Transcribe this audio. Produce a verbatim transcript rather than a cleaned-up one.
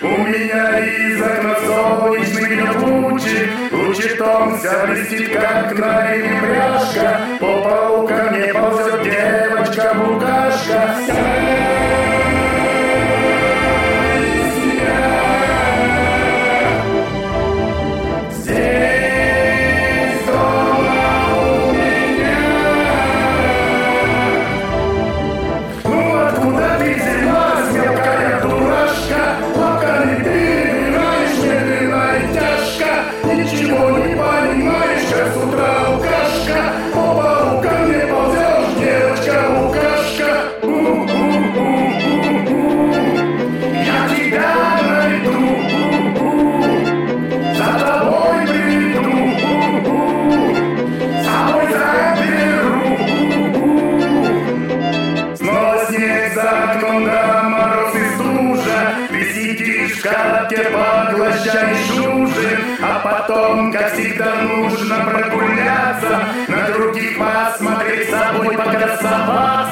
У меня из окна солнечный бьет лучик, лучик он вся блестит, как на рыбе пряжка. По полу ко мне ползет девочка-букашка. Поглощаешь ужин, а потом, как всегда, нужно прогуляться, на других посмотреть, с собой покрасоваться.